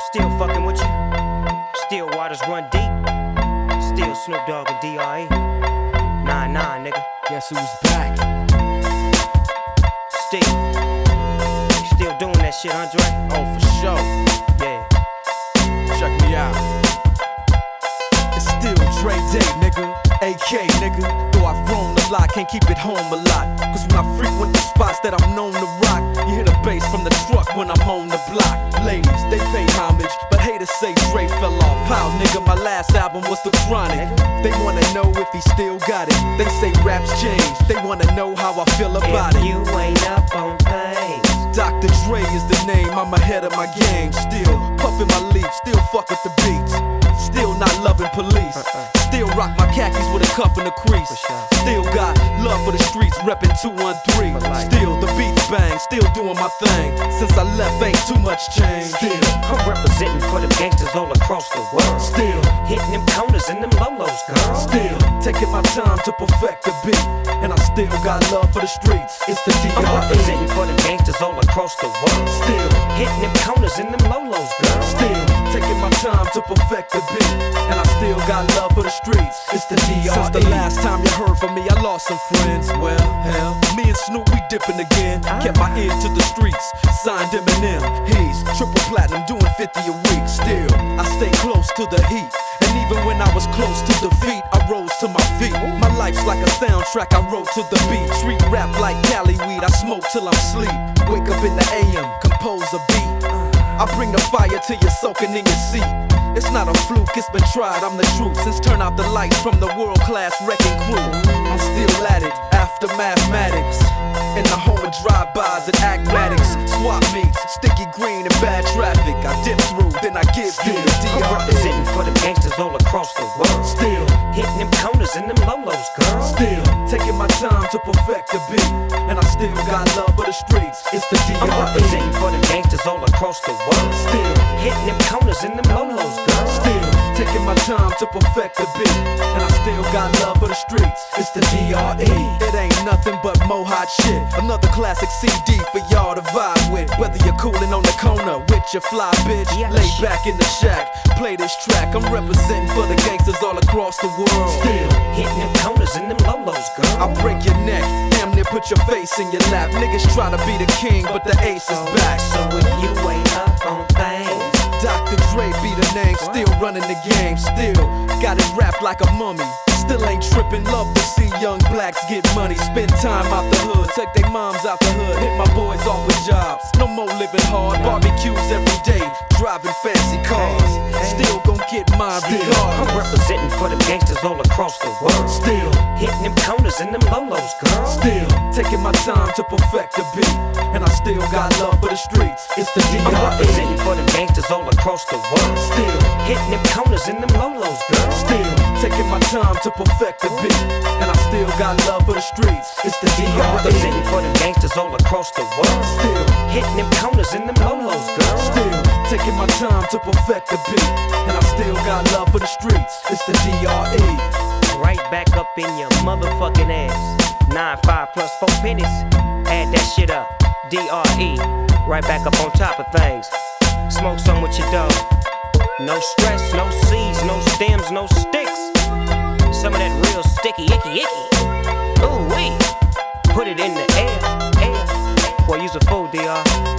still fucking with you. Still waters run deep. Still Snoop Dogg and D.R.E. Nah, nigga. Guess who's back? Still. You still doing that shit, Andre? Oh, for sure. Yeah. Check me out. It's still Dre Day, nigga. AK, nigga. Though I've grown a lot, can't keep it home a lot. Cause when I frequent the spots that I'm known to rock, you hear the bass from the truck when I'm on the block. Ladies, they pay homage, but haters say Dre fell off. How, nigga, my last album was The Chronic. They wanna know if he still got it. They say raps change, they wanna know how I feel about If it. you ain't up on things, Dr. Dre is the name, I'm ahead of my game. Still puffin' my leaf, still fuck with the beats. Still not loving police. Still rock my khakis with a cuff and a crease. Still got love for the streets, reppin' 213. Still the beats bang, still doing my thing. Since I left, ain't too much change. Still, I'm representing for the gangsters all across the world. still, Hitting them corners and them lolos, girl. still taking my time to perfect the beat. And I still got love for the streets. It's the I'm D.R.E. representing for the gangsters all across the world. Still, Hitting them corners and them lolos, girl. still taking my time to perfect the beat. And I still got love for the streets. It's the D.R.E. Since the last time you heard from me, I lost some friends. Well, hell, me and Snoop, we dipping again. Kept my ear to the streets. Signed Eminem. He's triple platinum, doing 50 a week. Still, I stay close to the heat. And even when I was close to defeat, I rose to my feet. My life's like a soundtrack, I wrote to the beat. Street rap like Cali weed, I smoke till I'm sleep. Wake up in the AM, compose a beat. I bring the fire till you're soaking in your seat. It's not a fluke, it's been tried, I'm the truth. Since turn out the lights from the world-class wrecking crew, I'm still at it, after mathematics. In the home of drive-bys and acmatics. Swap meets, sticky green and bad traffic. I dip through, then I give you the I'm D.R.E. representing for the gangsters all across the world. Still, Hitting them corners and them lolos, girl. still taking my time to perfect the beat. And I still got love for the streets. It's the I'm D.R.E. representing for the gangsters all across the world. Still, Hitting them corners and them lolos, girl. still taking my time to perfect the beat. And I still got love for the streets. It's the D.R.E. It ain't nothing but mo hot shit. Another classic CD for y'all to vibe with. Whether you're coolin' on the corner with your fly bitch, Yes. lay back in the shack, play this track. I'm representing for the gangsters all across the world. Still, Hitting them corners and them lolos, girl. I'll break your neck, damn near put your face in your lap. Niggas try to be the king, but the ace is back. So if you ain't up on things, Dr. Dre be the name, still running the game, still got it wrapped like a mummy. Still ain't trippin', love to see young blacks get money. Spend time out the hood, take their moms out the hood. Hit my boys off with jobs, no more living hard. Barbecues every day, driving fancy cars. Still gon' get mine I'm regardless. representing for the gangsters all across the world. Still, Hitting them corners and them lolos, girl. still taking my time to perfect the beat. And I still got love for the streets. It's the I'm D.R.E. representing for the gangsters all across the world. Still, Hitting them corners and them lolos, girl. still taking my time to perfect the beat. And I still got love for the streets. It's the I'm D.R.E. representing for the gangsters all across the world. Still, Hitting them corners and them lolos, girl. still taking my time to perfect the beat. And I still got love for the streets. It's the D.R.E. Right back up in your motherfucking ass. 9-5 plus 4 pennies. Add that shit up. D.R.E. Right back up on top of things. Smoke some with your dog. No stress, no seeds, no stems, no sticks. Some of that real sticky, icky. Ooh wee. Put it in the air. Boy, you's a fool, D.R.